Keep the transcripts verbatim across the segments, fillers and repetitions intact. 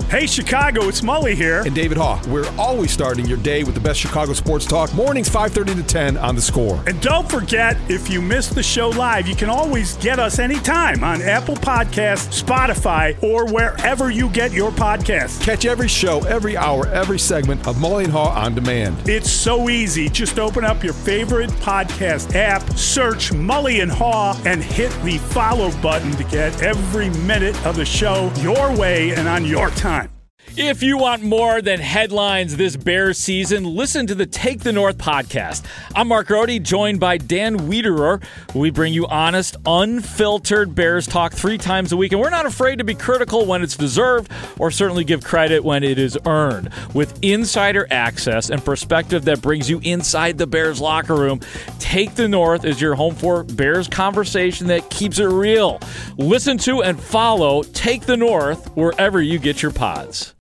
Hey, Chicago, it's Mully here. And David Haugh. We're always starting your day with the best Chicago sports talk. Mornings five thirty to ten on The Score. And don't forget, if you missed the show live, you can always get us anytime on Apple Podcasts, Spotify, or wherever you get your podcasts. Catch every show, every hour, every segment of Mully and Haugh on demand. It's so easy. Just open up your favorite podcast app, search Mully and Haugh, and hit the follow button to get every minute of the show your way and on your time. If you want more than headlines this Bears season, listen to the Take the North podcast. I'm Mark Rohde, joined by Dan Wiederer. We bring you honest, unfiltered Bears talk three times a week, and we're not afraid to be critical when it's deserved or certainly give credit when it is earned. With insider access and perspective that brings you inside the Bears locker room, Take the North is your home for Bears conversation that keeps it real. Listen to and follow Take the North wherever you get your pods.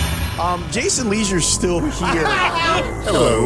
Um, Jason Leisure's still here. Hello.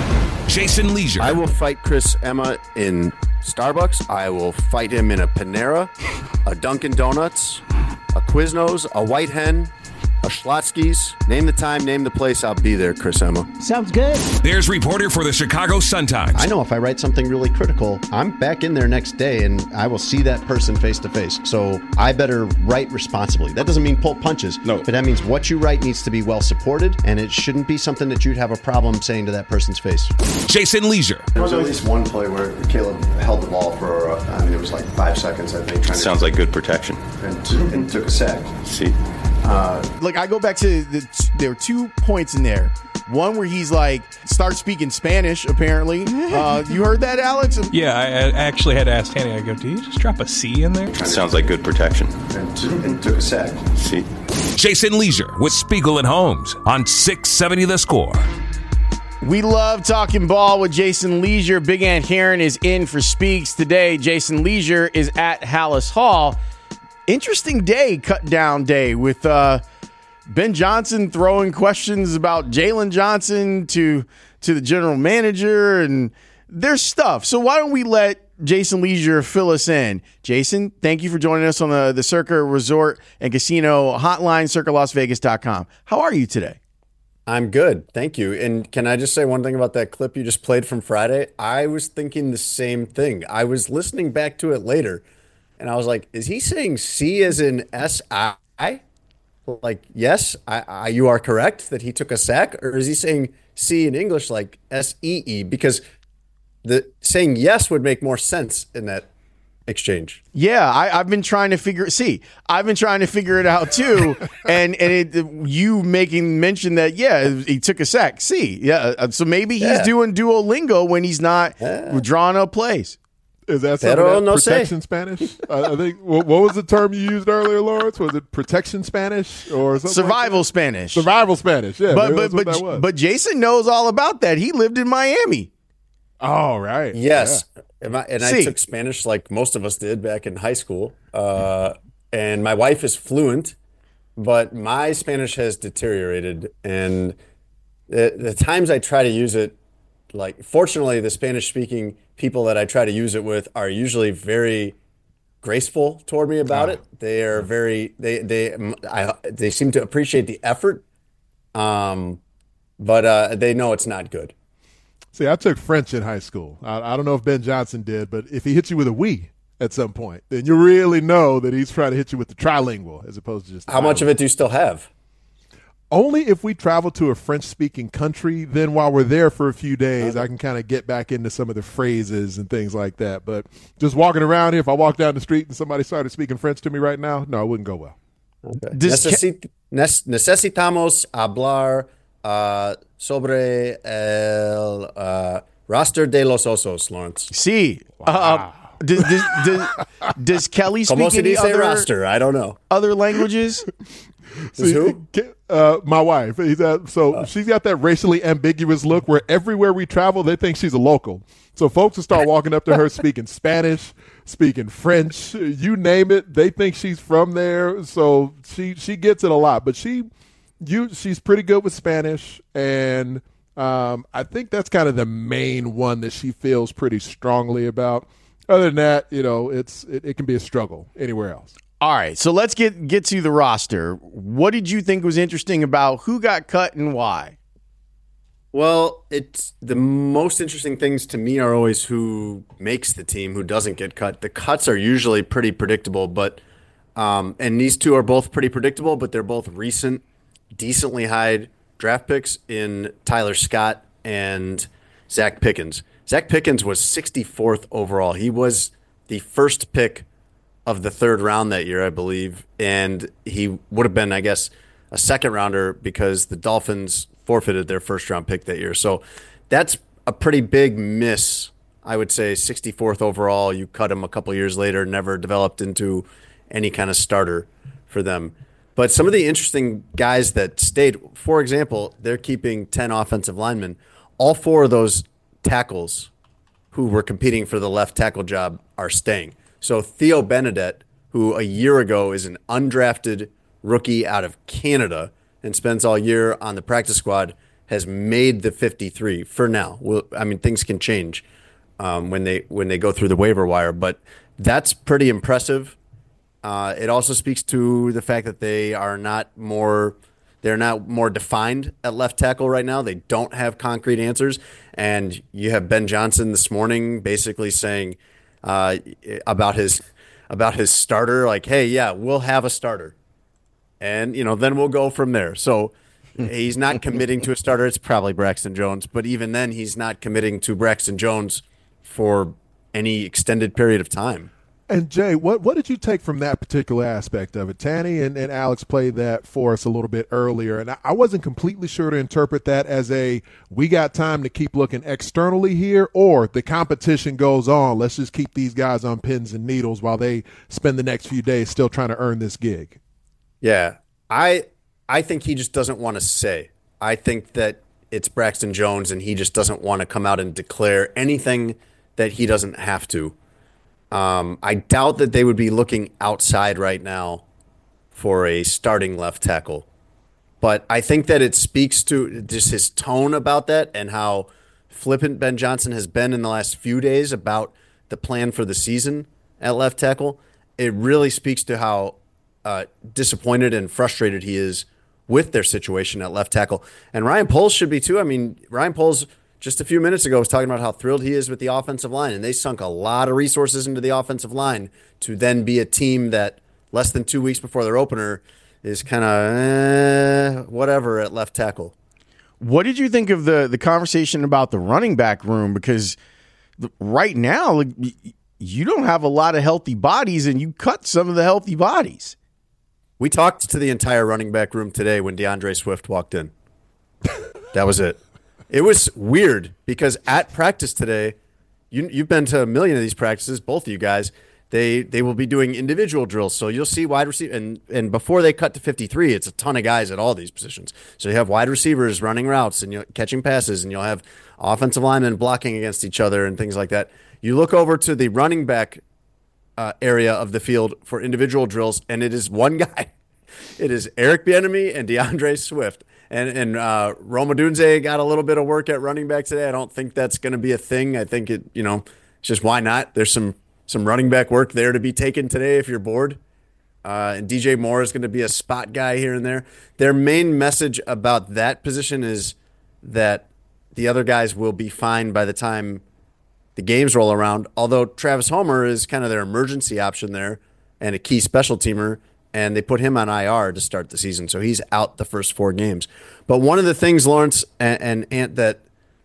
Jason Leisure. I will fight Chris Emma in Starbucks. I will fight him in a Panera, a Dunkin' Donuts, a Quiznos, a White Hen, a Schlotsky's. Name the time, name the place. I'll be there, Chris Emma. Sounds good. There's reporter for the Chicago Sun-Times. I know if I write something really critical, I'm back in there next day and I will see that person face to face. So I better write responsibly. That doesn't mean pull punches. No. But that means what you write needs to be well supported, and it shouldn't be something that you'd have a problem saying to that person's face. Jason Leisure. There was at least one play where Caleb held the ball for, uh, I mean, it was like five seconds, I think. Sounds to, like good protection. And, t- and took a sack. See? Uh, Look, I go back to the, there were two points in there. One where he's like, start speaking Spanish, apparently. Uh, you heard that, Alex? Yeah, I, I actually had to ask Tanny, I go, do you just drop a C in there? Sounds like good protection. And, t- and took a sack. See? Jason Leisure with Spiegel and Holmes on six seventy The Score. We love talking ball with Jason Leisure. Big Ant Heron is in for Speaks today. Jason Leisure is at Hallis Hall. Interesting day, cut down day, with uh, Ben Johnson throwing questions about Jalen Johnson to to the general manager, and there's stuff. So why don't we let Jason Leisure fill us in? Jason, thank you for joining us on the, the Circa Resort and Casino Hotline, circa las vegas dot com. How are you today? I'm good. Thank you. And can I just say one thing about that clip you just played from Friday? I was thinking the same thing. I was listening back to it later, and I was like, is he saying C as in S I? Like, yes, I, I, you are correct that he took a sack? Or is he saying C in English like S E E? Because the saying yes would make more sense in that exchange. Yeah, I, I've been trying to figure. See, I've been trying to figure it out too, and and it, you making mention that yeah, he took a sack. See, yeah, so maybe he's Yeah. doing Duolingo when he's not Yeah. drawing up plays. Is that some Pero of that no protection sé. Spanish? I, I think. What, what was the term you used earlier, Lawrence? Was it protection Spanish or something? Survival like Spanish. Survival Spanish. Yeah, but maybe but that's what but that was. but Jason knows all about that. He lived in Miami. oh right. Yes. And, I, and I See. took Spanish like most of us did back in high school. Uh, and my wife is fluent, but my Spanish has deteriorated. And the, the times I try to use it, like, fortunately, the Spanish speaking people that I try to use it with are usually very graceful toward me about Oh. it. They are very, they, they, I, they seem to appreciate the effort. Um, but uh, they know it's not good. See, I took French in high school. I, I don't know if Ben Johnson did, but if he hits you with a "we" at some point, then you really know that he's trying to hit you with the trilingual as opposed to just the How much of bilingual. it do you still have? Only if we travel to a French-speaking country, then while we're there for a few days, I can kind of get back into some of the phrases and things like that. But just walking around here, if I walk down the street and somebody started speaking French to me right now, no, it wouldn't go well. Okay. Does Necesi- nes- necesitamos hablar uh, sobre el uh, roster de los osos, Lawrence. See, uh, does, does, does, does Kelly Como speak se any dice other, roster? I don't know. other languages? Is who? Uh, my wife. He's at, so uh, she's got that racially ambiguous look where everywhere we travel, they think she's a local. So folks will start walking up to her speaking Spanish, speaking French, you name it. They think she's from there. So she she gets it a lot. But she you she's pretty good with Spanish, and um, I think that's kind of the main one that she feels pretty strongly about. Other than that, you know, it's it, it can be a struggle anywhere else. All right, so let's get get to the roster. What did you think was interesting about who got cut and why? Well, it's the most interesting things to me are always who makes the team, who doesn't get cut. The cuts are usually pretty predictable, but um, and these two are both pretty predictable, but they're both recent, decently high draft picks in Tyler Scott and Zach Pickens. Zach Pickens was sixty-fourth overall. He was the first pick of the third round that year, I believe, and he would have been, I guess, a second rounder because the Dolphins forfeited their first round pick that year. So that's a pretty big miss, I would say. sixty-fourth overall, you cut him a couple years later, never developed into any kind of starter for them. But some of the interesting guys that stayed, for example, they're keeping ten offensive linemen. All four of those tackles who were competing for the left tackle job are staying. So Theo Benedette, who a year ago is an undrafted rookie out of Canada and spends all year on the practice squad, has made the fifty-three for now. Well, I mean, things can change um, when they when they go through the waiver wire, but that's pretty impressive. Uh, it also speaks to the fact that they are not more they're not more defined at left tackle right now. They don't have concrete answers, and you have Ben Johnson this morning basically saying uh, about his about his starter, like, "Hey, yeah, we'll have a starter." And, you know, then we'll go from there. So he's not committing to a starter. It's probably Braxton Jones. But even then, he's not committing to Braxton Jones for any extended period of time. And, Jay, what, what did you take from that particular aspect of it? Tanny and, and Alex played that for us a little bit earlier, and I, I wasn't completely sure to interpret that as a we got time to keep looking externally here, or the competition goes on. Let's just keep these guys on pins and needles while they spend the next few days still trying to earn this gig. Yeah, I I think he just doesn't want to say. I think that it's Braxton Jones, and he just doesn't want to come out and declare anything that he doesn't have to. Um, I doubt that they would be looking outside right now for a starting left tackle. But I think that it speaks to just his tone about that and how flippant Ben Johnson has been in the last few days about the plan for the season at left tackle. It really speaks to how uh, disappointed and frustrated he is with their situation at left tackle. And Ryan Poles should be too. I mean, Ryan Poles just a few minutes ago was talking about how thrilled he is with the offensive line, and they sunk a lot of resources into the offensive line to then be a team that less than two weeks before their opener is kind of eh, whatever at left tackle. What did you think of the, the conversation about the running back room? Because right now, like, you don't have a lot of healthy bodies, and you cut some of the healthy bodies. We talked to the entire running back room today when DeAndre Swift walked in. That was it. It was weird because at practice today, you, you've been to a million of these practices, both of you guys. They they will be doing individual drills. So you'll see wide receiver. And, and before they cut to fifty-three, it's a ton of guys at all these positions. So you have wide receivers running routes and you're catching passes, and you'll have offensive linemen blocking against each other and things like that. You look over to the running back uh, area of the field for individual drills, and it is one guy. It is Eric Bieniemy and DeAndre Swift. And and uh, Rome Odunze got a little bit of work at running back today. I don't think that's going to be a thing. I think it, you know, it's just why not? There's some some running back work there to be taken today if you're bored. Uh, and D J Moore is going to be a spot guy here and there. Their main message about that position is that the other guys will be fine by the time the games roll around. Although Travis Homer is kind of their emergency option there and a key special teamer. And they put him on I R to start the season, so he's out the first four games. But one of the things, Lawrence and, and Ant, that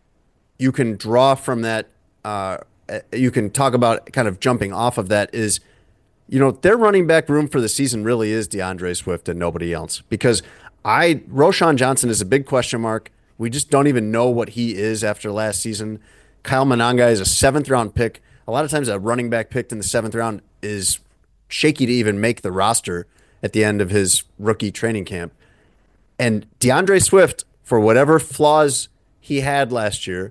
you can draw from that, uh, you can talk about kind of jumping off of that is, you know, their running back room for the season really is DeAndre Swift and nobody else. Because I, Roschon Johnson is a big question mark. We just don't even know what he is after last season. Kyle Monanga is a seventh round pick. A lot of times a running back picked in the seventh round is shaky to even make the roster at the end of his rookie training camp. And DeAndre Swift, for whatever flaws he had last year,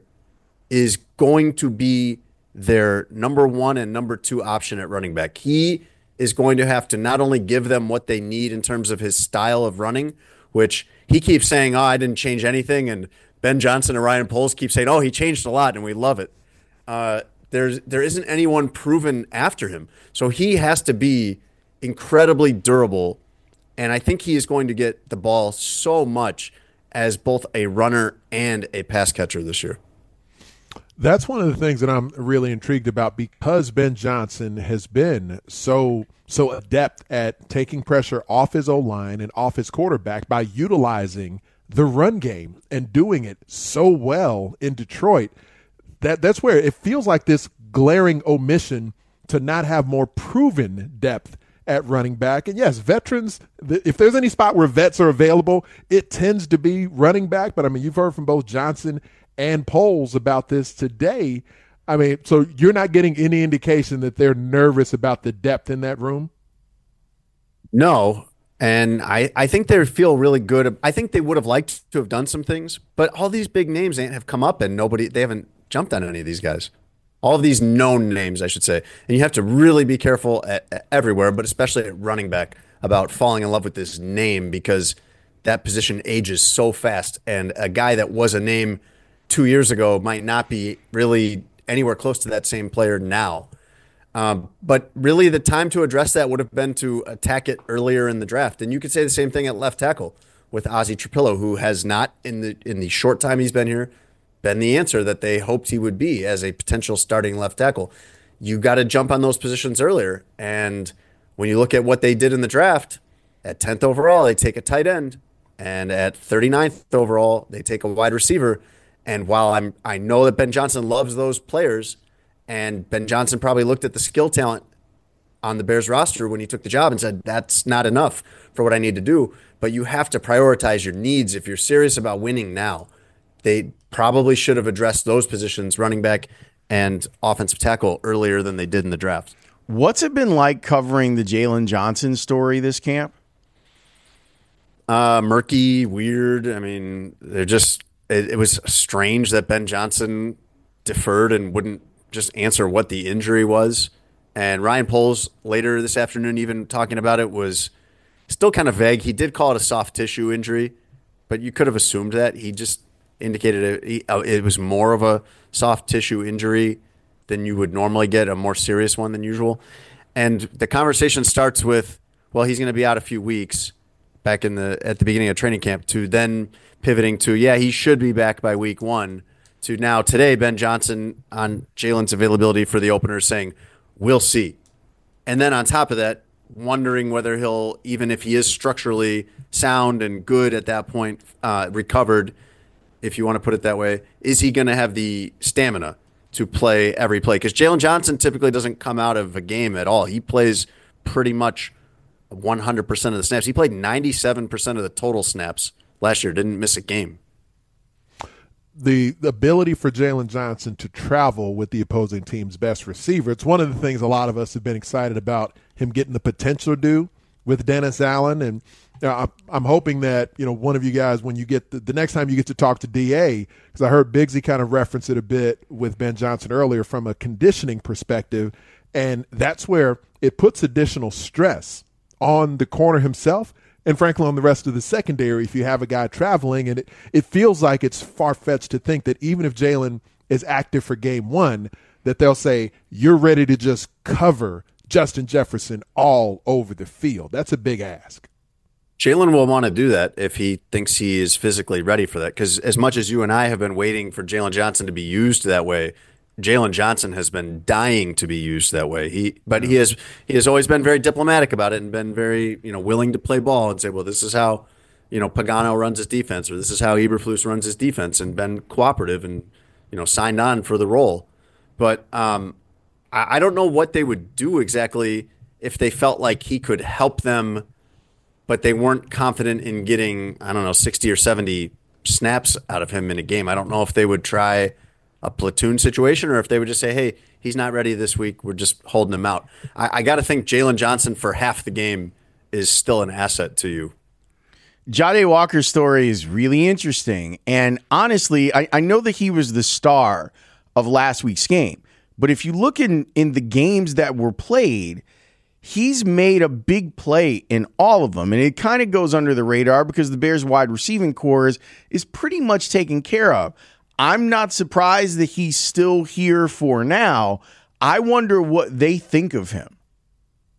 is going to be their number one and number two option at running back. He is going to have to not only give them what they need in terms of his style of running, which he keeps saying, oh, I didn't change anything. And Ben Johnson and Ryan Poles keep saying, oh, he changed a lot, and we love it. Uh, there's, there isn't anyone proven after him. So he has to be incredibly durable, and I think he is going to get the ball so much as both a runner and a pass catcher this year. That's one of the things that I'm really intrigued about, because Ben Johnson has been so so adept at taking pressure off his O-line and off his quarterback by utilizing the run game and doing it so well in Detroit. That that's where it feels like this glaring omission to not have more proven depth at running back. And yes, veterans, if there's any spot where vets are available, it tends to be running back. But I mean, you've heard from both Johnson and Poles about this today. I mean, so you're not getting any indication that they're nervous about the depth in that room? No. And I, I think they feel really good. I think they would have liked to have done some things, but all these big names have come up and nobody, they haven't jumped on any of these guys. All of these known names, I should say. And you have to really be careful at, at everywhere, but especially at running back, about falling in love with this name, because that position ages so fast. And a guy that was a name two years ago might not be really anywhere close to that same player now. Um, but really the time to address that would have been to attack it earlier in the draft. And you could say the same thing at left tackle with Ozzie Trapillo, who has not, in the in the short time he's been here, been the answer that they hoped he would be as a potential starting left tackle. You got to jump on those positions earlier. And when you look at what they did in the draft, at tenth overall, they take a tight end. And at thirty-ninth overall, they take a wide receiver. And while I'm, I know that Ben Johnson loves those players, and Ben Johnson probably looked at the skill talent on the Bears roster when he took the job and said, that's not enough for what I need to do. But you have to prioritize your needs if you're serious about winning now. They probably should have addressed those positions, running back and offensive tackle, earlier than they did in the draft. What's it been like covering the Jalen Johnson story this camp? Uh, murky, weird. I mean, they're just, it, it was strange that Ben Johnson deferred and wouldn't just answer what the injury was. And Ryan Poles later this afternoon, even talking about it, was still kind of vague. He did call it a soft tissue injury, but you could have assumed that. He just indicated it, it was more of a soft tissue injury than you would normally get, a more serious one than usual. And the conversation starts with, well, he's going to be out a few weeks back in the at the beginning of training camp, to then pivoting to, yeah, he should be back by week one, to now today, Ben Johnson on Jalen's availability for the opener saying, we'll see. And then on top of that, wondering whether he'll, even if he is structurally sound and good at that point, uh, recovered, if you want to put it that way, is he going to have the stamina to play every play? Because Jalen Johnson typically doesn't come out of a game at all. He plays pretty much one hundred percent of the snaps. He played ninety-seven percent of the total snaps last year, didn't miss a game. The, the ability for Jalen Johnson to travel with the opposing team's best receiver, it's one of the things a lot of us have been excited about, him getting the potential to do with Dennis Allen. And you know, I'm hoping that, you know, one of you guys, when you get the, the next time you get to talk to D A, because I heard Bigsy kind of reference it a bit with Ben Johnson earlier from a conditioning perspective, and that's where it puts additional stress on the corner himself and, frankly, on the rest of the secondary if you have a guy traveling. And it, it feels like it's far-fetched to think that even if Jalen is active for game one, that they'll say, you're ready to just cover Justin Jefferson all over the field. That's a big ask. Jalen will want to do that if he thinks he is physically ready for that, because as much as you and I have been waiting for Jalen Johnson to be used that way, Jalen Johnson has been dying to be used that way. He, but he has he has always been very diplomatic about it and been very, you know, willing to play ball and say, well, this is how, you know, Pagano runs his defense, or this is how Eberflus runs his defense, and been cooperative and, you know, signed on for the role. But um, I, I don't know what they would do exactly if they felt like he could help them, but they weren't confident in getting, I don't know, sixty or seventy snaps out of him in a game. I don't know if they would try a platoon situation, or if they would just say, hey, he's not ready this week, we're just holding him out. I, I got to think Jalen Johnson for half the game is still an asset to you. Jahdae Walker's story is really interesting. And honestly, I, I know that he was the star of last week's game. But if you look in, in the games that were played, he's made a big play in all of them. And it kind of goes under the radar because the Bears wide receiving core is, is pretty much taken care of. I'm not surprised that he's still here for now. I wonder what they think of him.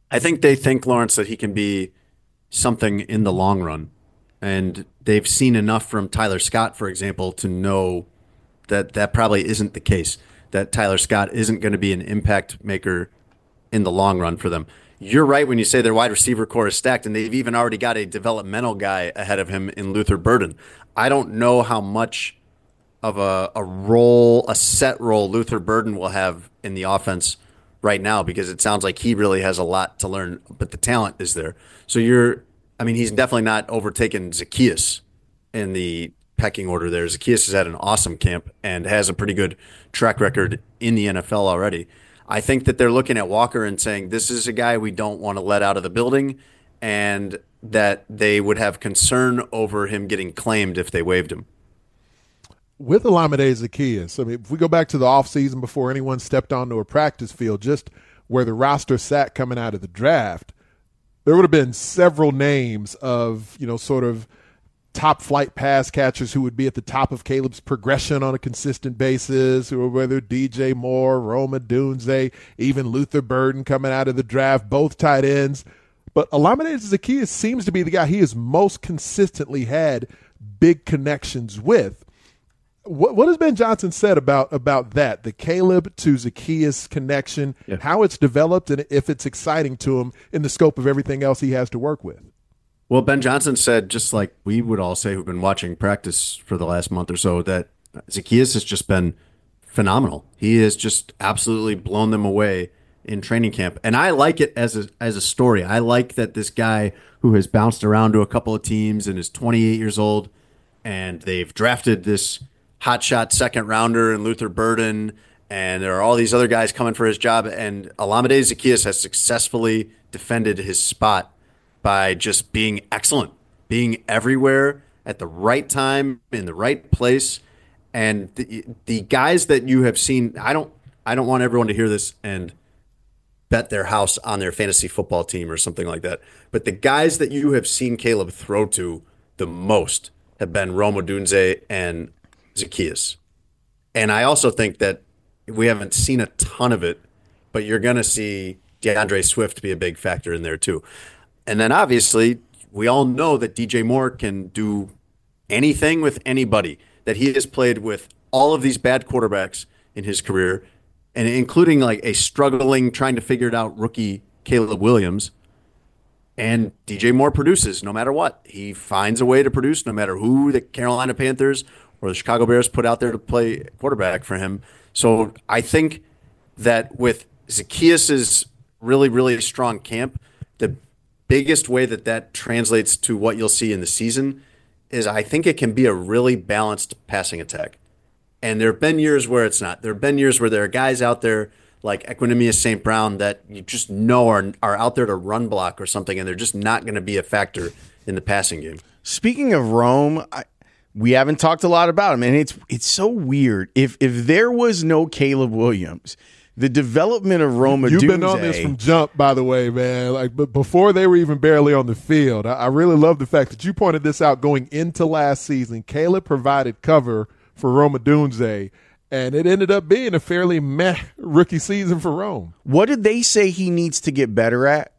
I think they think, Lawrence, that he can be something in the long run. And they've seen enough from Tyler Scott, for example, to know that that probably isn't the case, that Tyler Scott isn't going to be an impact maker in the long run for them. You're right when you say their wide receiver core is stacked, and they've even already got a developmental guy ahead of him in Luther Burden. I don't know how much of a, a role, a set role Luther Burden will have in the offense right now, because it sounds like he really has a lot to learn, but the talent is there. So you're, I mean, he's definitely not overtaken Zaccheaus in the pecking order there. Zaccheaus has had an awesome camp and has a pretty good track record in the N F L already. I think that they're looking at Walker and saying, this is a guy we don't want to let out of the building, and that they would have concern over him getting claimed if they waived him. With Olamide Zaccheaus, I mean, if we go back to the offseason before anyone stepped onto a practice field, just where the roster sat coming out of the draft, there would have been several names of, you know, sort of top flight pass catchers who would be at the top of Caleb's progression on a consistent basis, or whether D J Moore, Rome Odunze, even Luther Burden coming out of the draft, both tight ends. But Olamide Zaccheaus seems to be the guy he has most consistently had big connections with. What, what has Ben Johnson said about, about that, the Caleb to Zaccheaus connection, yeah. how it's developed, and if it's exciting to him in the scope of everything else he has to work with? Well, Ben Johnson said, just like we would all say who've been watching practice for the last month or so, that Zaccheaus has just been phenomenal. He has just absolutely blown them away in training camp. And I like it as a as a story. I like that this guy who has bounced around to a couple of teams and is twenty-eight years old, and they've drafted this hotshot second rounder in Luther Burden, and there are all these other guys coming for his job, and Olamide Zaccheaus has successfully defended his spot by just being excellent, being everywhere at the right time, in the right place. And the, the guys that you have seen, I don't I don't want everyone to hear this and bet their house on their fantasy football team or something like that. But the guys that you have seen Caleb throw to the most have been Rome Odunze and Zaccheaus. And I also think that we haven't seen a ton of it, but you're going to see DeAndre Swift be a big factor in there too. And then obviously, we all know that D J Moore can do anything with anybody, that he has played with all of these bad quarterbacks in his career, and including like a struggling, trying to figure it out rookie Caleb Williams. And D J Moore produces no matter what. He finds a way to produce no matter who the Carolina Panthers or the Chicago Bears put out there to play quarterback for him. So I think that with Zaccheaus' really, really strong camp, the biggest way that that translates to what you'll see in the season is I think it can be a really balanced passing attack. And there have been years where it's not. There have been years where there are guys out there like Equanimeous Saint Brown that you just know are, are out there to run block or something, and they're just not going to be a factor in the passing game. Speaking of Rome, I, we haven't talked a lot about him, and it's it's so weird. If if there was no Caleb Williams, the development of Rome Odunze. You've been on this from jump, by the way, man. Like, but before they were even barely on the field, I, I really love the fact that you pointed this out going into last season. Caleb provided cover for Rome Odunze, and it ended up being a fairly meh rookie season for Rome. What did they say he needs to get better at?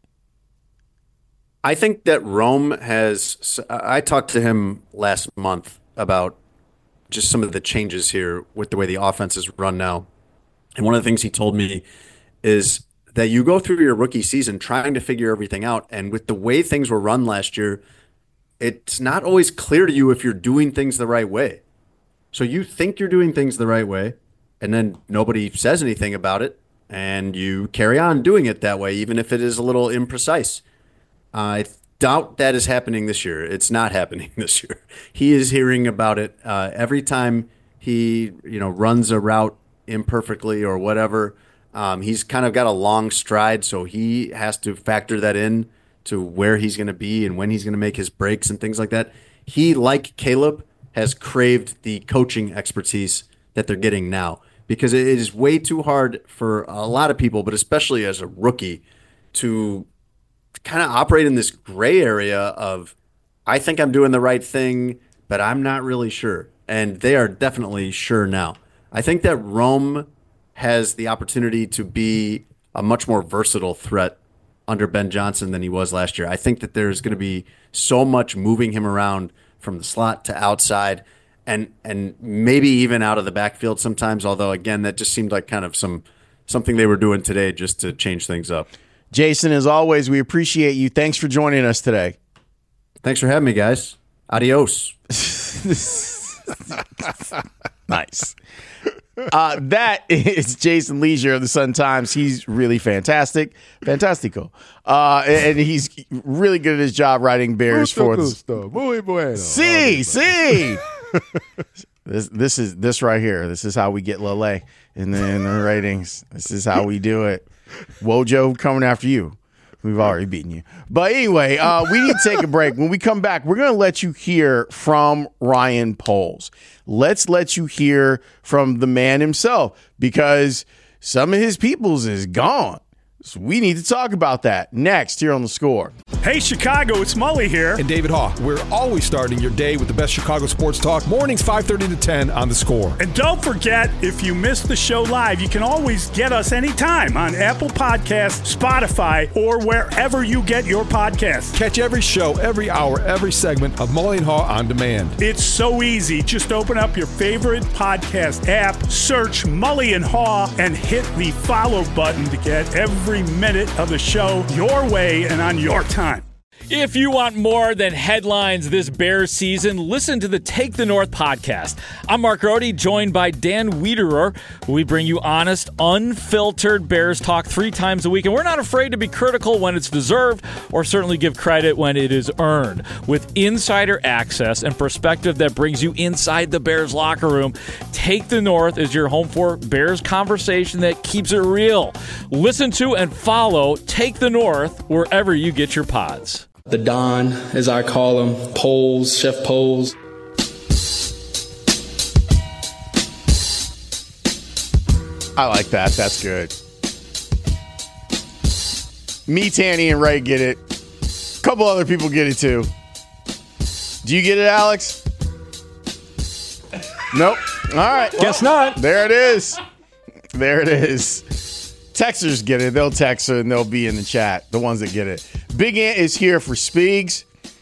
I think that Rome has – I talked to him last month about just some of the changes here with the way the offense is run now. And one of the things he told me is that you go through your rookie season trying to figure everything out. And with the way things were run last year, it's not always clear to you if you're doing things the right way. So you think you're doing things the right way, and then nobody says anything about it, and you carry on doing it that way, even if it is a little imprecise. I doubt that is happening this year. It's not happening this year. He is hearing about it uh, every time he, you know, runs a route imperfectly or whatever. Um, he's kind of got a long stride, so he has to factor that in to where he's going to be and when he's going to make his breaks and things like that. He, like Caleb, has craved the coaching expertise that they're getting now, because it is way too hard for a lot of people, but especially as a rookie, to kind of operate in this gray area of, I think I'm doing the right thing, but I'm not really sure. And they are definitely sure now. I think that Rome has the opportunity to be a much more versatile threat under Ben Johnson than he was last year. I think that there's going to be so much moving him around from the slot to outside and and maybe even out of the backfield sometimes, although, again, that just seemed like kind of some something they were doing today just to change things up. Jason, as always, we appreciate you. Thanks for joining us today. Thanks for having me, guys. Adios. Nice. Uh, that is Jason Leisure of the Sun-Times. He's really fantastic. Fantastico. Uh, and he's really good at his job writing Bears for the Muy bueno. See, see. This this is this right here. This is how we get Lele in the, in the ratings. This is how we do it. Wojo coming after you. We've already beaten you. But anyway, uh, we need to take a break. When we come back, we're going to let you hear from Ryan Poles. Let's let you hear from the man himself because some of his peoples is gone. So we need to talk about that next here on The Score. Hey, Chicago, it's Mully here. And David Haw. We're always starting your day with the best Chicago sports talk. Mornings five thirty to ten on The Score. And don't forget, if you missed the show live, you can always get us anytime on Apple Podcasts, Spotify, or wherever you get your podcasts. Catch every show, every hour, every segment of Mully and Haw on demand. It's so easy. Just open up your favorite podcast app, search Mully and Haw, and hit the follow button to get every minute of the show your way and on your time. If you want more than headlines this Bears season, listen to the Take the North podcast. I'm Mark Rohde, joined by Dan Wiederer. We bring you honest, unfiltered Bears talk three times a week, and we're not afraid to be critical when it's deserved or certainly give credit when it is earned. With insider access and perspective that brings you inside the Bears locker room, Take the North is your home for Bears conversation that keeps it real. Listen to and follow Take the North wherever you get your pods. The Don, as I call him, Poles, Chef Poles. I like that. That's good. Me, Tanny, and Ray get it. A couple other people get it too. Do you get it, Alex? Nope. All right. Guess not. There it is. There it is. Texters get it. They'll text her and they'll be in the chat. The ones that get it. Big Ant is here for Speaks.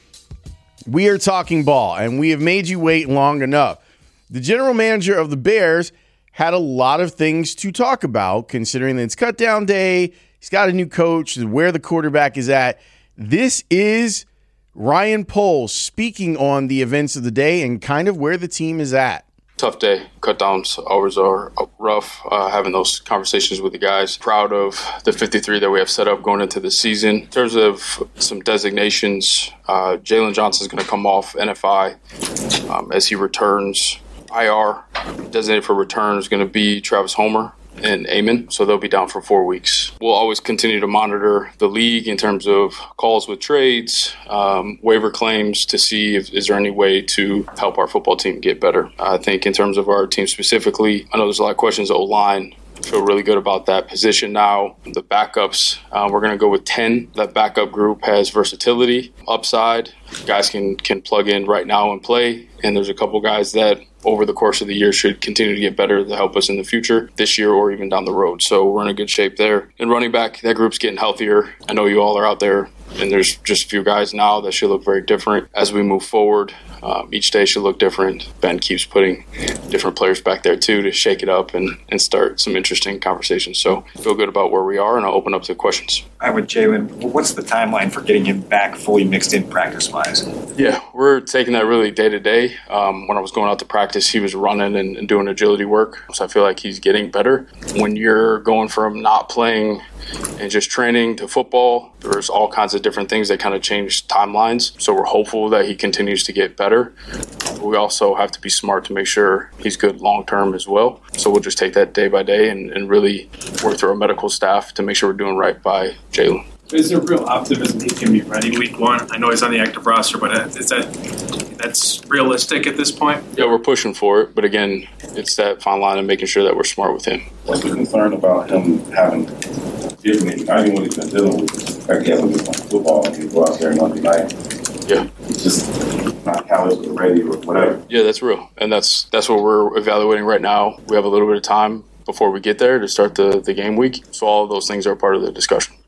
We are talking ball, and we have made you wait long enough. The general manager of the Bears had a lot of things to talk about, considering that it's cut down day. He's got a new coach, where the quarterback is at. This is Ryan Poles speaking on the events of the day and kind of where the team is at. Tough day. Cut downs always are rough. Uh, having those conversations with the guys. Proud of the fifty-three that we have set up going into the season. In terms of some designations, uh, Jalen Johnson is going to come off N F I um, as he returns. I R designated for return is going to be Travis Homer and Amon, so they'll be down for four weeks. We'll always continue to monitor the league in terms of calls with trades, um, waiver claims to see if is there any way to help our football team get better. I think in terms of our team specifically, I know there's a lot of questions O-line. I feel really good about that position now. The backups, uh, we're going to go with ten. That backup group has versatility, upside. Guys can can plug in right now and play. And there's a couple guys that over the course of the year should continue to get better to help us in the future, this year or even down the road. So we're in a good shape there. And running back, that group's getting healthier. I know you all are out there, and there's just a few guys now that should look very different as we move forward. Um, each day should look different. Ben keeps putting different players back there, too, to shake it up and, and start some interesting conversations. So I feel good about where we are, and I'll open up to questions. Hi, with Jalen, what's the timeline for getting him back fully mixed in practice-wise? Yeah, we're taking that really day-to-day. Um, when I was going out to practice, he was running and, and doing agility work, so I feel like he's getting better. When you're going from not playing and just training to football, there's all kinds of different things that kind of change timelines. So we're hopeful that he continues to get better. We also have to be smart to make sure he's good long-term as well. So we'll just take that day by day and, and really work through our medical staff to make sure we're doing right by Jalen. Is there real optimism he can be ready week one? I know he's on the active roster, but is that that's realistic at this point? Yeah, we're pushing for it. But again, it's that fine line and making sure that we're smart with him. What's the concern about him having different, I mean, what he's been dealing with, like he hasn't been playing football and he go out there Monday night. Yeah. It's just not callously ready or whatever. Yeah, that's real. And that's that's what we're evaluating right now. We have a little bit of time before we get there to start the, the game week. So all of those things are part of the discussion.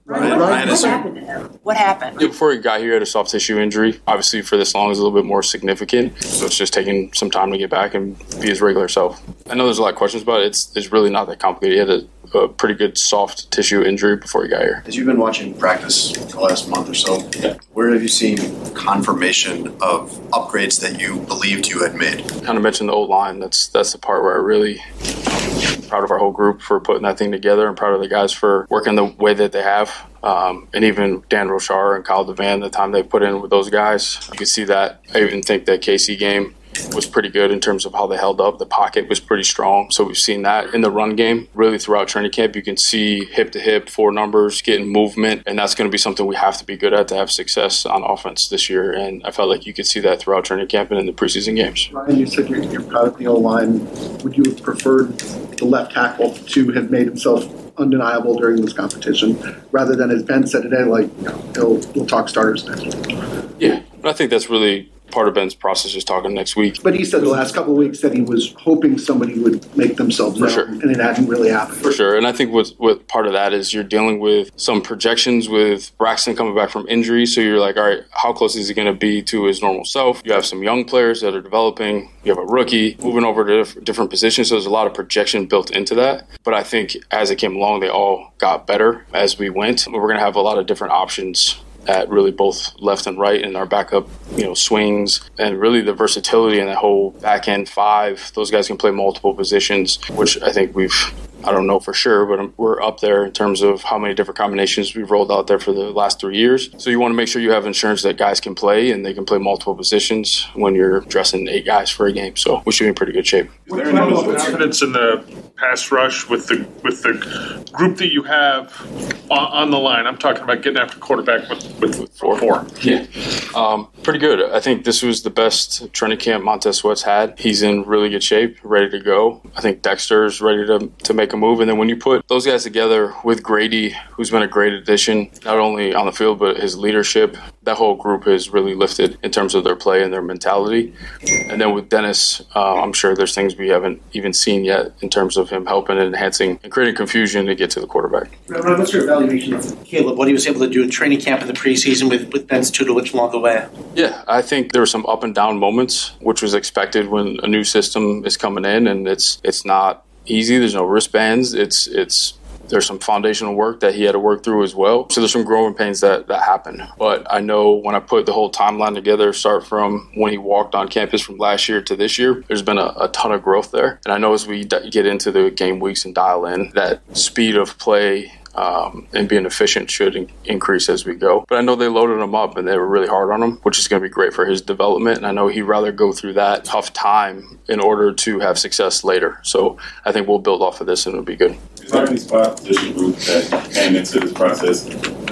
Ryan, Ryan, what happened to him? What happened? Yeah, before he got here, he had a soft tissue injury. Obviously, for this long, is a little bit more significant. So it's just taking some time to get back and be his regular self. I know there's a lot of questions about it. It's, it's really not that complicated. He had a a pretty good soft tissue injury before he got here. As you've been watching practice the last month or so, where have you seen confirmation of upgrades that you believed you had made? Kind of mentioned the old line. That's that's the part where I really I'm proud of our whole group for putting that thing together. I'm proud of the guys for working the way that they have. Um, and even Dan Rochar and Kyle Devan, the time they put in with those guys, you could see that. I even think that K C game was pretty good in terms of how they held up. The pocket was pretty strong. So we've seen that in the run game. Really throughout training camp, you can see hip-to-hip, four numbers, getting movement, and that's going to be something we have to be good at to have success on offense this year. And I felt like you could see that throughout training camp and in the preseason games. Ryan, you said you're, you're proud of the O-line. Would you have preferred the left tackle to have made himself undeniable during this competition rather than, as Ben said today, like, you know, he'll, we'll talk starters next week? Yeah, but I think that's really part of Ben's process is talking next week. But he said the last couple of weeks that he was hoping somebody would make themselves known, sure. and it hadn't really happened. For sure. And I think what, what part of that is you're dealing with some projections with Braxton coming back from injury. So you're like, all right, how close is he going to be to his normal self? You have some young players that are developing. You have a rookie moving over to diff- different positions. So there's a lot of projection built into that. But I think as it came along, they all got better as we went. We're going to have a lot of different options at really both left and right in our backup, you know, swings, and really the versatility in that whole back end five. Those guys can play multiple positions, which I think we've, I don't know for sure, but we're up there in terms of how many different combinations we've rolled out there for the last three years. So you want to make sure you have insurance that guys can play and they can play multiple positions when you're dressing eight guys for a game. So we should be in pretty good shape. Is there any confidence in the pass rush with the with the group that you have on, on the line? I'm talking about getting after quarterback with, with four. four. Yeah, um, pretty good. I think this was the best training camp Montez Sweat's had. He's in really good shape, ready to go. I think Dexter's ready to, to make a move. And then when you put those guys together with Grady, who's been a great addition, not only on the field, but his leadership, that whole group has really lifted in terms of their play and their mentality. And then with Dennis, uh, I'm sure there's things we haven't even seen yet in terms of him helping and enhancing and creating confusion to get to the quarterback. Ron, what's your evaluation of Caleb, what he was able to do in training camp in the preseason with, with Ben's tutelage along the way? Yeah, I think there were some up and down moments, which was expected when a new system is coming in, and it's it's not easy. There's no wristbands. It's it's there's some foundational work that he had to work through as well. So there's some growing pains that, that happen. But I know when I put the whole timeline together, start from when he walked on campus from last year to this year, there's been a, a ton of growth there. And I know as we d- get into the game weeks and dial in, that speed of play Um, and being efficient should in- increase as we go. But I know they loaded him up and they were really hard on him, which is going to be great for his development. And I know he'd rather go through that tough time in order to have success later. So I think we'll build off of this and it'll be good. Is there any spot position group that came into this process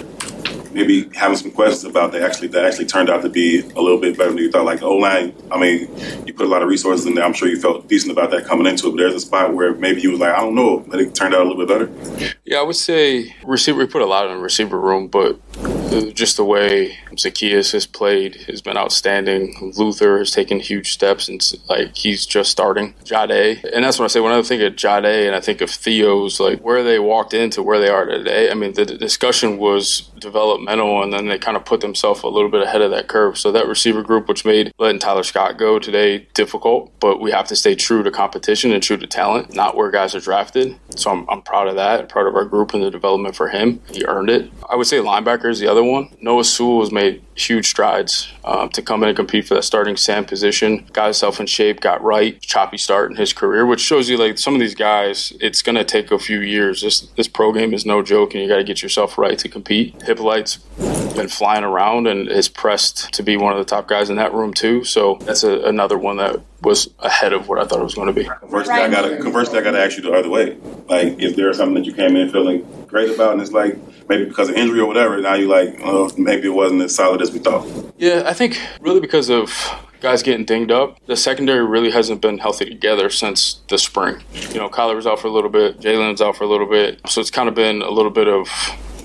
maybe having some questions about that actually that actually turned out to be a little bit better than you thought? Like the O-line, I mean, you put a lot of resources in there. I'm sure you felt decent about that coming into it, but there's a spot where maybe you was like, I don't know, but it turned out a little bit better. Yeah, I would say receiver, we put a lot in the receiver room, but just the way Zacchaeus has played has been outstanding. Luther has taken huge steps, and like he's just starting. Jade, and that's what I say when I think of Jade and I think of Theo's, like where they walked into where they are today. I mean, the discussion was developmental, and then they kind of put themselves a little bit ahead of that curve. So that receiver group, which made letting Tyler Scott go today difficult, but we have to stay true to competition and true to talent, not where guys are drafted. So I'm, I'm proud of that, proud of our group and the development for him. He earned it. I would say linebacker is the other one. Noah Sewell has made huge strides um, to come in and compete for that starting Sam position. Got himself in shape, got right, choppy start in his career, which shows you like some of these guys, it's going to take a few years. This this pro game is no joke, and you got to get yourself right to compete. Hippolyte's been flying around and is pressed to be one of the top guys in that room too. So that's a, another one that was ahead of what I thought it was going to be. Conversely, I got to conversely I got to ask you the other way. Like, is there something that you came in feeling great about, and it's like maybe because of injury or whatever, now you like, oh, maybe it wasn't as solid as we thought? Yeah, I think really because of guys getting dinged up, the secondary really hasn't been healthy together since the spring. You know, Kyler was out for a little bit, Jalen was out for a little bit, so it's kind of been a little bit of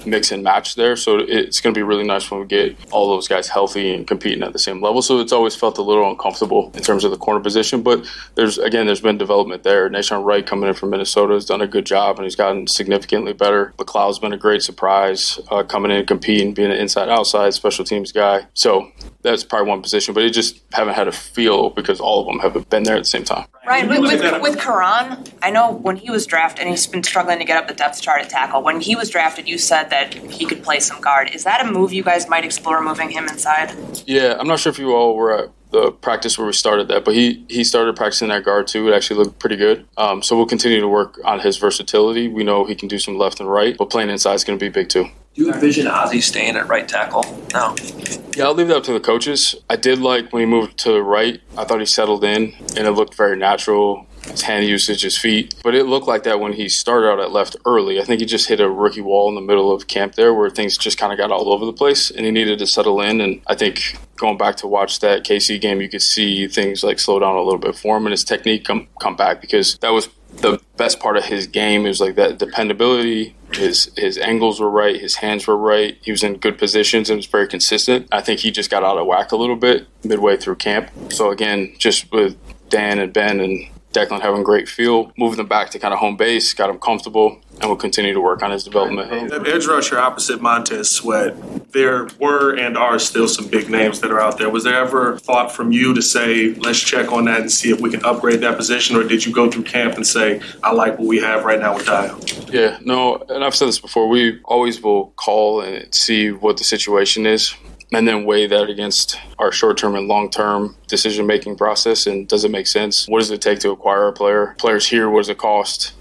mix and match there. So it's going to be really nice when we get all those guys healthy and competing at the same level. So it's always felt a little uncomfortable in terms of the corner position. But there's, again, there's been development there. Nahshon Wright coming in from Minnesota has done a good job, and he's gotten significantly better. McLeod's been a great surprise uh, coming in and competing, being an inside-outside special teams guy. So that's probably one position, but it just haven't had a feel because all of them have been there at the same time. Ryan, with, with, with Karan, I know when he was drafted, and he's been struggling to get up the depth chart at tackle. When he was drafted, you said that he could play some guard. Is that a move you guys might explore, moving him inside? Yeah, I'm not sure if you all were at the practice where we started that, but he he started practicing that guard too. It actually looked pretty good. Um, so we'll continue to work on his versatility. We know he can do some left and right, but playing inside is going to be big too. Do you envision Ozzie staying at right tackle? No. Yeah, I'll leave that up to the coaches. I did like when he moved to the right. I thought he settled in, and it looked very natural. His hand usage, his feet. But it looked like that when he started out at left early. I think he just hit a rookie wall in the middle of camp there where things just kind of got all over the place, and he needed to settle in. And I think going back to watch that K C game, you could see things like slow down a little bit for him and his technique come, come back, because that was the best part of his game. It was like that dependability. His his angles were right. His hands were right. He was in good positions and was very consistent. I think he just got out of whack a little bit midway through camp. So, again, just with Dan and Ben and Declan having great feel, moving them back to kind of home base, got him comfortable, and we'll continue to work on his development. Edge rusher opposite Montez Sweat, there were and are still some big names that are out there. Was there ever thought from you to say, let's check on that and see if we can upgrade that position, or did you go through camp and say, I like what we have right now with Dio? Yeah, no, and I've said this before, we always will call and see what the situation is, and then weigh that against our short-term and long-term decision-making process. And does it make sense? What does it take to acquire a player? Players here, what does it cost?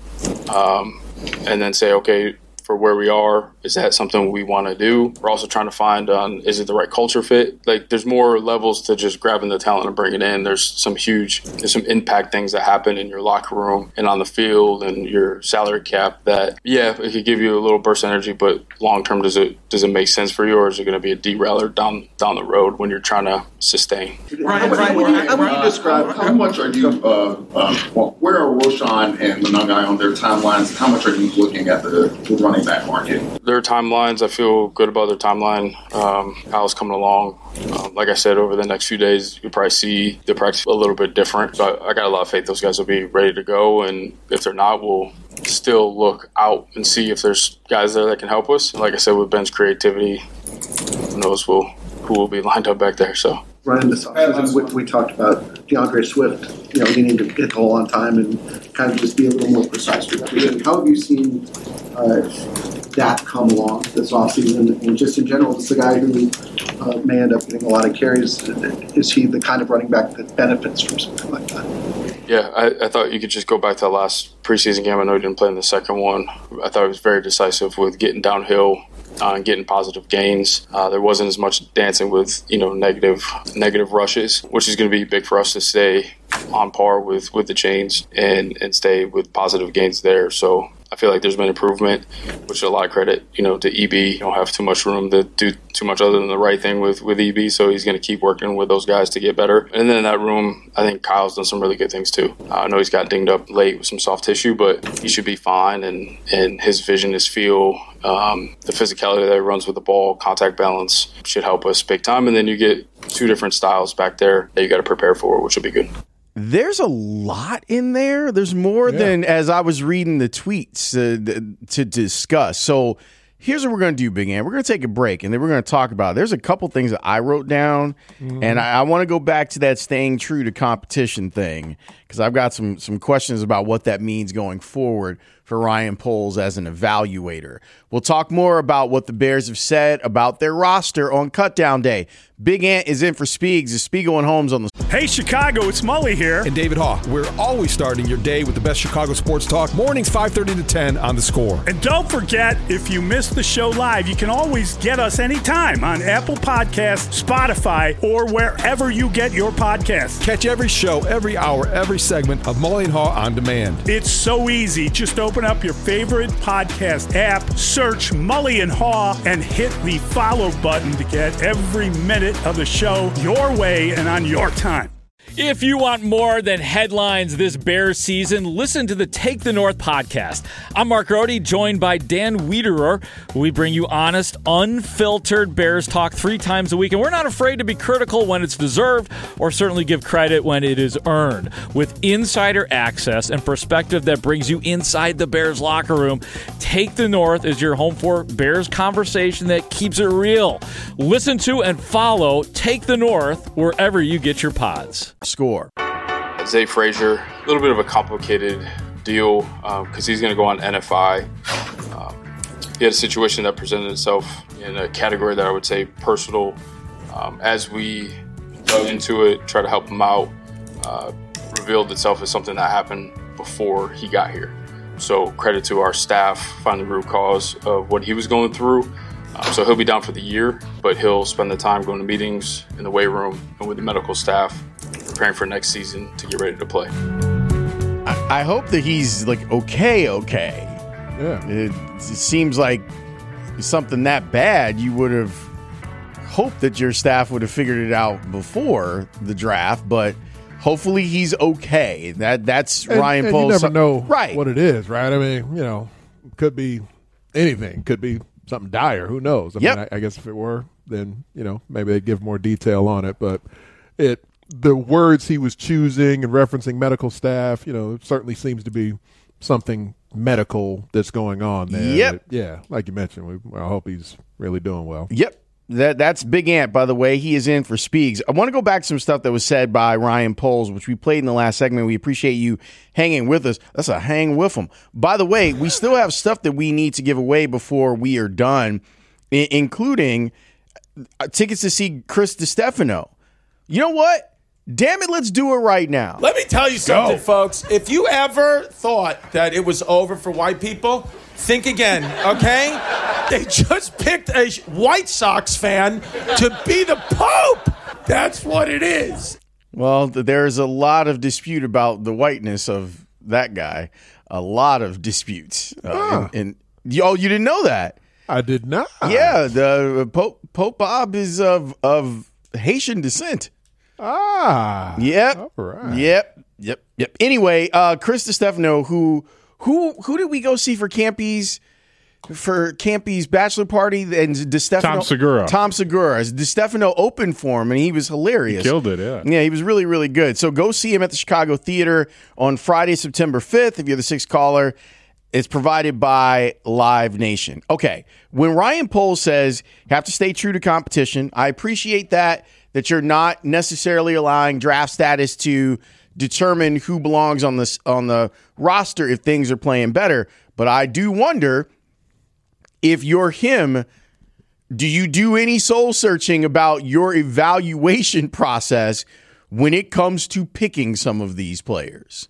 Um, and then say, okay, for where we are, is that something we want to do? We're also trying to find on, um, is it the right culture fit? Like, there's more levels to just grabbing the talent and bringing it in. There's some huge, there's some impact things that happen in your locker room and on the field and your salary cap that, yeah, it could give you a little burst of energy, but long term, does it does it make sense for you, or is it going to be a derailer down down the road when you're trying to sustain? Ryan, Ryan, would you, would you describe how much are you, uh, uh, well, where are Roschon and Monangai on their timelines? How much are you looking at the, the running back market? Their timelines, I feel good about their timeline. Um, Kyle's coming along. Um, like I said, over the next few days, you'll probably see the practice a little bit different. But I got a lot of faith those guys will be ready to go. And if they're not, we'll still look out and see if there's guys there that can help us. And like I said, with Ben's creativity, who knows we'll, who will be lined up back there. So. Ryan, this offseason, we, we talked about DeAndre Swift, you know, needing to hit the hole on time and kind of just be a little more precise with that. How have you seen uh, that come along this offseason? And just in general, this is a guy who uh, may end up getting a lot of carries. Is he the kind of running back that benefits from something like that? Yeah, I, I thought you could just go back to the last preseason game. I know he didn't play in the second one. I thought he was very decisive with getting downhill uh, and getting positive gains. Uh, there wasn't as much dancing with, you know, negative negative rushes, which is going to be big for us to stay on par with, with the chains and, and stay with positive gains there. So I feel like there's been improvement, which is a lot of credit, you know, to E B. You don't have too much room to do too much other than the right thing with, with E B, so he's going to keep working with those guys to get better. And then in that room, I think Kyle's done some really good things too. Uh, I know he's got dinged up late with some soft tissue, but he should be fine. And, and his vision, his feel, um, the physicality that he runs with the ball, contact balance should help us big time. And then you get two different styles back there that you got to prepare for, which will be good. There's a lot in there. There's more yeah. than as I was reading the tweets uh, to discuss. So here's what we're going to do, Big Ant. We're going to take a break, and then we're going to talk about it. There's a couple things that I wrote down, mm-hmm. and I, I want to go back to that staying true to competition thing because I've got some some questions about what that means going forward for Ryan Poles as an evaluator. We'll talk more about what the Bears have said about their roster on Cutdown Day. Big Ant is in for Speegs. It's Spiegel and Holmes on the. Hey, Chicago, it's Mully here. And David Haw. We're always starting your day with the best Chicago sports talk. Mornings five thirty to ten on The Score. And don't forget, if you missed the show live, you can always get us anytime on Apple Podcasts, Spotify, or wherever you get your podcasts. Catch every show, every hour, every segment of Mully and Haw on demand. It's so easy. Just open up your favorite podcast app, search Mully and Haw, and hit the follow button to get every minute of the show your way and on your time. If you want more than headlines this Bears season, listen to the Take the North podcast. I'm Mark Rohde, joined by Dan Wiederer. We bring you honest, unfiltered Bears talk three times a week, and we're not afraid to be critical when it's deserved or certainly give credit when it is earned. With insider access and perspective that brings you inside the Bears locker room, Take the North is your home for Bears conversation that keeps it real. Listen to and follow Take the North wherever you get your pods. Score. Zay Frazier, a little bit of a complicated deal because um, he's going to go on N F I. Um, he had a situation that presented itself in a category that I would say personal. Um, as we dug into it, try to help him out, uh, revealed itself as something that happened before he got here. So credit to our staff, find the root cause of what he was going through. Um, so he'll be down for the year, but he'll spend the time going to meetings in the weight room and with the medical staff, preparing for next season to get ready to play. I, I hope that he's like okay, okay. Yeah. It, it seems like something that bad, you would have hoped that your staff would have figured it out before the draft, but hopefully he's okay. That that's and, Ryan and Poles. You never know right. what it is, right? I mean, you know, could be anything. Could be something dire. Who knows? I yep. mean, I, I guess if it were, then, you know, maybe they'd give more detail on it. But it the words he was choosing and referencing medical staff, you know, it certainly seems to be something medical that's going on there. Yep. It, yeah, like you mentioned, we, I hope he's really doing well. Yep. That That's Big Ant, by the way. He is in for Speaks. I want to go back to some stuff that was said by Ryan Poles, which we played in the last segment. We appreciate you hanging with us. That's a hang with him. By the way, we still have stuff that we need to give away before we are done, I- including tickets to see Chris DiStefano. You know what? Damn it, let's do it right now. Let me tell you something, Go. folks. If you ever thought that it was over for white people, think again, okay? They just picked a White Sox fan to be the Pope. That's what it is. Well, there's a lot of dispute about the whiteness of that guy. A lot of disputes. Uh, Huh. and, and oh, you didn't know that? I did not. Yeah, the Pope Pope Bob is of of Haitian descent. Ah. Yep. All right. Yep. Yep. Yep. Anyway, uh, Chris DiStefano, who who who did we go see for Campy's for Campy's bachelor party? And DiStefano, Tom Segura. Tom Segura. DiStefano opened for him, and he was hilarious. He killed it. Yeah. Yeah, he was really really good. So go see him at the Chicago Theater on Friday, September fifth. If you're the sixth caller. It's provided by Live Nation. Okay, when Ryan Poles says you have to stay true to competition, I appreciate that, that you're not necessarily allowing draft status to determine who belongs on this on the roster if things are playing better. But I do wonder if you're him, do you do any soul searching about your evaluation process when it comes to picking some of these players?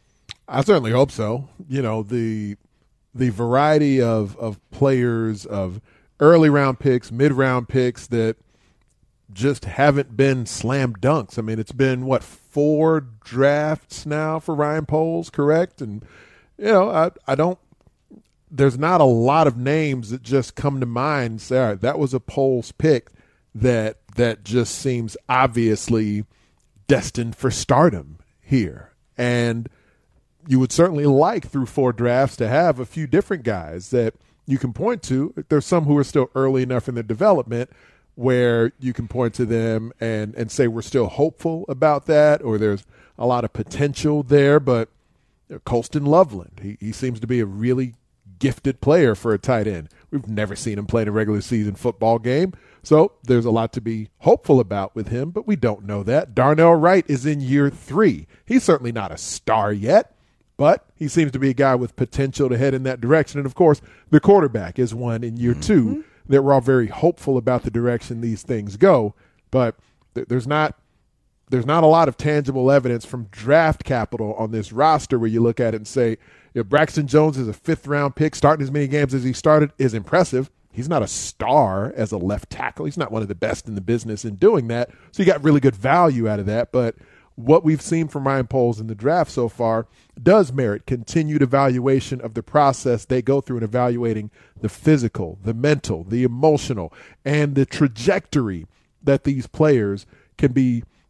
I certainly hope so. You know, the the variety of, of players, of early round picks, mid round picks that just haven't been slam dunks. I mean, it's been, what, four drafts now for Ryan Poles, correct? And, you know, I, I don't – there's not a lot of names that just come to mind and say, all right, that was a Poles pick that that just seems obviously destined for stardom here. And – you would certainly like through four drafts to have a few different guys that you can point to. There's some who are still early enough in their development where you can point to them and, and say we're still hopeful about that, or there's a lot of potential there. But you know, Colston Loveland, he, he seems to be a really gifted player for a tight end. We've never seen him play in a regular season football game. So there's a lot to be hopeful about with him, but we don't know that. Darnell Wright is in year three. He's certainly not a star yet, but he seems to be a guy with potential to head in that direction. And, of course, the quarterback is one in year two mm-hmm. that we're all very hopeful about the direction these things go. But th- there's not there's not a lot of tangible evidence from draft capital on this roster where you look at it and say, you know, Braxton Jones is a fifth-round pick. Starting as many games as he started is impressive. He's not a star as a left tackle. He's not one of the best in the business in doing that. So you got really good value out of that. But what we've seen from Ryan Poles in the draft so far does merit continued evaluation of the process they go through in evaluating the physical, the mental, the emotional, and the trajectory that these players can be, you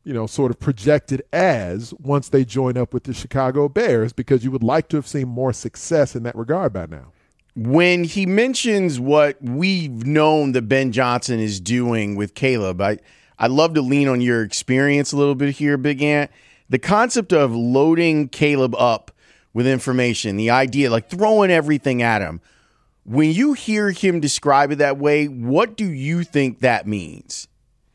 you know, sort of projected as once they join up with the Chicago Bears, because you would like to have seen more success in that regard by now. When he mentions what we've known that Ben Johnson is doing with Caleb, I, I'd love to lean on your experience a little bit here, Big Ant. The concept of loading Caleb up with information, the idea, like throwing everything at him. When you hear him describe it that way, what do you think that means?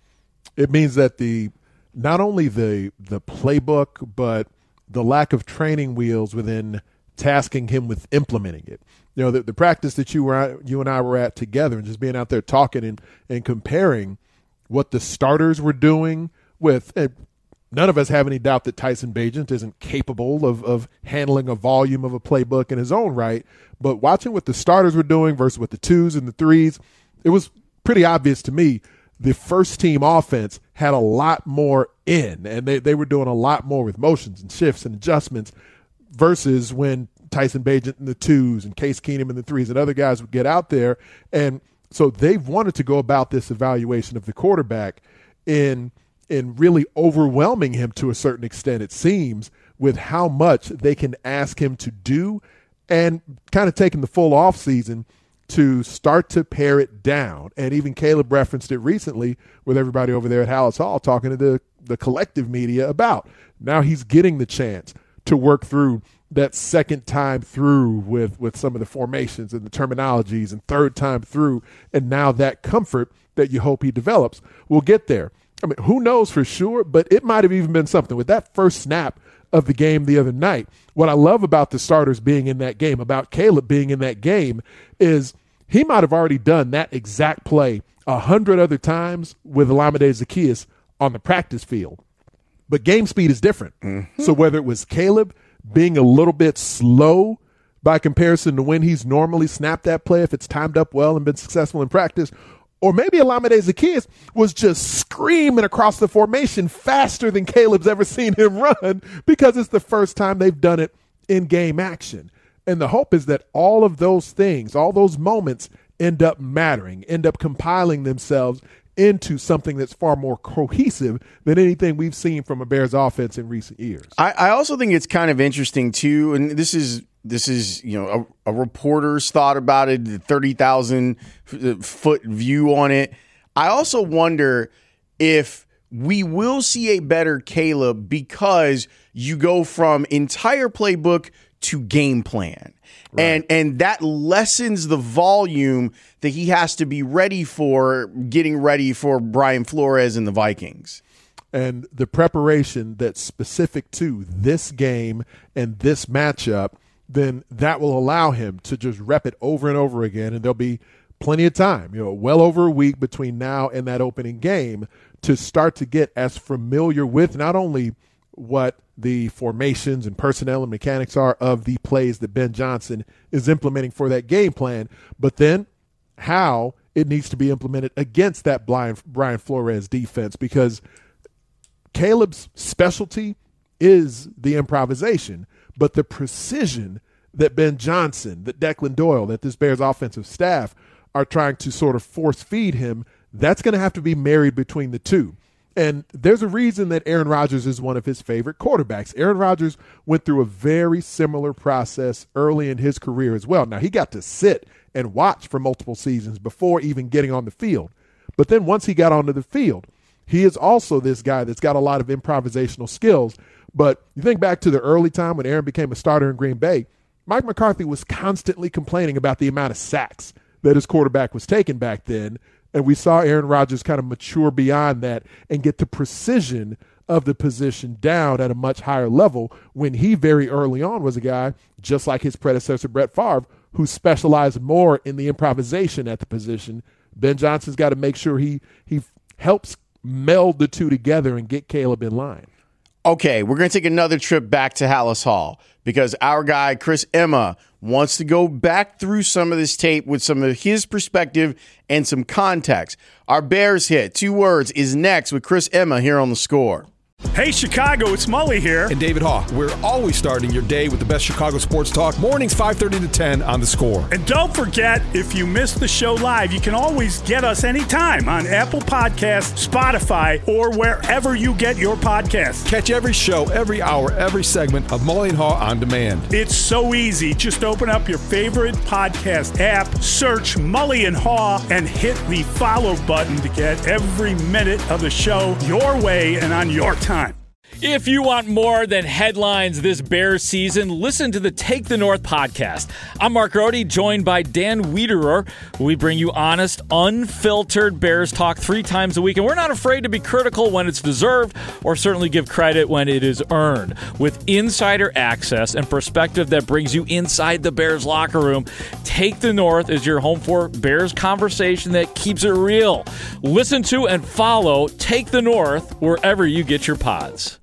It means that the not only the the playbook, but the lack of training wheels within tasking him with implementing it. You know, the, the practice that you were you and I were at together, and just being out there talking and, and comparing what the starters were doing with uh, none of us have any doubt that Tyson Bagent isn't capable of, of handling a volume of a playbook in his own right. But watching what the starters were doing versus what the twos and the threes, it was pretty obvious to me the first team offense had a lot more in, and they, they were doing a lot more with motions and shifts and adjustments versus when Tyson Bagent and the twos and Case Keenum and the threes and other guys would get out there. And so they've wanted to go about this evaluation of the quarterback in – in really overwhelming him to a certain extent, it seems, with how much they can ask him to do, and kind of taking the full offseason to start to pare it down. And even Caleb referenced it recently with everybody over there at Hallis Hall talking to the, the collective media about now he's getting the chance to work through that second time through with, with some of the formations and the terminologies, and third time through, and now that comfort that you hope he develops will get there. I mean, who knows for sure, but it might have even been something with that first snap of the game the other night. What I love about the starters being in that game, about Caleb being in that game, is he might have already done that exact play a hundred other times with Olamide Zaccheaus on the practice field. But game speed is different. Mm-hmm. So whether it was Caleb being a little bit slow by comparison to when he's normally snapped that play, if it's timed up well and been successful in practice, or maybe Olamide Zaccheaus was just screaming across the formation faster than Caleb's ever seen him run, because it's the first time they've done it in game action. And the hope is that all of those things, all those moments end up mattering, end up compiling themselves into something that's far more cohesive than anything we've seen from a Bears offense in recent years. I, I also think it's kind of interesting too, and this is This is, you know, a, a reporter's thought about it, the thirty thousand foot view on it. I also wonder if we will see a better Caleb because you go from entire playbook to game plan. Right. And and that lessens the volume that he has to be ready for, getting ready for Brian Flores and the Vikings. And the preparation that's specific to this game and this matchup, then that will allow him to just rep it over and over again, and there'll be plenty of time, you know, well over a week between now and that opening game to start to get as familiar with not only what the formations and personnel and mechanics are of the plays that Ben Johnson is implementing for that game plan, but then how it needs to be implemented against that Brian Flores defense, because Caleb's specialty is the improvisation, but the precision that Ben Johnson, that Declan Doyle, that this Bears offensive staff are trying to sort of force feed him, that's going to have to be married between the two. And there's a reason that Aaron Rodgers is one of his favorite quarterbacks. Aaron Rodgers went through a very similar process early in his career as well. Now, he got to sit and watch for multiple seasons before even getting on the field. But then once he got onto the field, he is also this guy that's got a lot of improvisational skills. But you think back to the early time when Aaron became a starter in Green Bay, Mike McCarthy was constantly complaining about the amount of sacks that his quarterback was taking back then. And we saw Aaron Rodgers kind of mature beyond that and get the precision of the position down at a much higher level when he very early on was a guy, just like his predecessor Brett Favre, who specialized more in the improvisation at the position. Ben Johnson's got to make sure he he helps meld the two together and get Caleb in line. Okay, we're going to take another trip back to Hallis Hall because our guy, Chris Emma, wants to go back through some of this tape with some of his perspective and some context. Our Bears Hit, two words, is next with Chris Emma here on The Score. Hey, Chicago, it's Mully here. And David Haugh. We're always starting your day with the best Chicago sports talk. Mornings five thirty to ten on The Score. And don't forget, if you missed the show live, you can always get us anytime on Apple Podcasts, Spotify, or wherever you get your podcasts. Catch every show, every hour, every segment of Mully and Haugh on demand. It's so easy. Just open up your favorite podcast app, search Mully and Haugh, and hit the follow button to get every minute of the show your way and on your time. If you want more than headlines this Bears season, listen to the Take the North podcast. I'm Mark Rohde, joined by Dan Wiederer. We bring you honest, unfiltered Bears talk three times a week, and we're not afraid to be critical when it's deserved or certainly give credit when it is earned. With insider access and perspective that brings you inside the Bears locker room, Take the North is your home for Bears conversation that keeps it real. Listen to and follow Take the North wherever you get your pods.